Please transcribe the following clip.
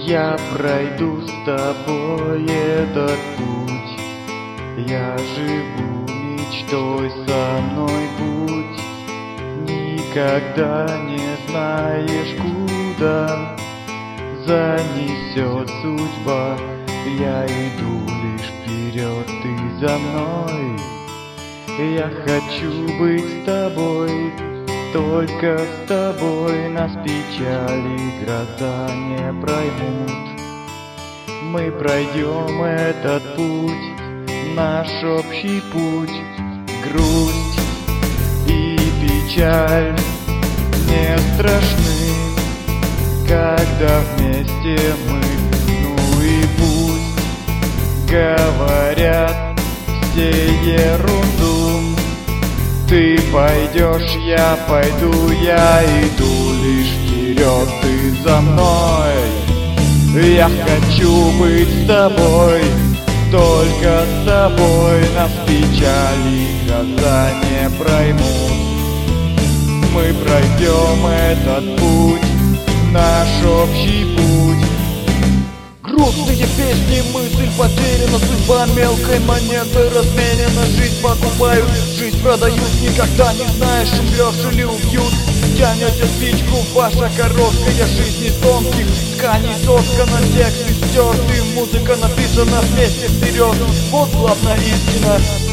Я пройду с тобой этот путь. Я живу мечтой, со мной будь. Никогда не знаешь, куда занесет судьба. Я иду лишь вперед, ты за мной. Я хочу быть с тобой, только с тобой. Нас печали гроза не проймут. Мы пройдем этот путь, наш общий путь. Грусть и печаль не страшны, когда вместе мы. Ну и пусть говорят все ерунду. Ты пойдешь, я пойду, я иду лишь вперед, ты за мной. Я хочу быть с тобой, только с тобой. Нас печали гроза не проймут. Мы пройдем этот путь, наш общий путь. Грустные песни, мысль потеряна, судьба мелкой монетой разменена. Жизнь покупают, жизнь продают, никогда не знаешь, умрешь или убьют. Тянете спичку, ваша короткая жизнь из тонких тканей соткана, тексты стерты, музыка написана вместе вперед. Вот главная истина.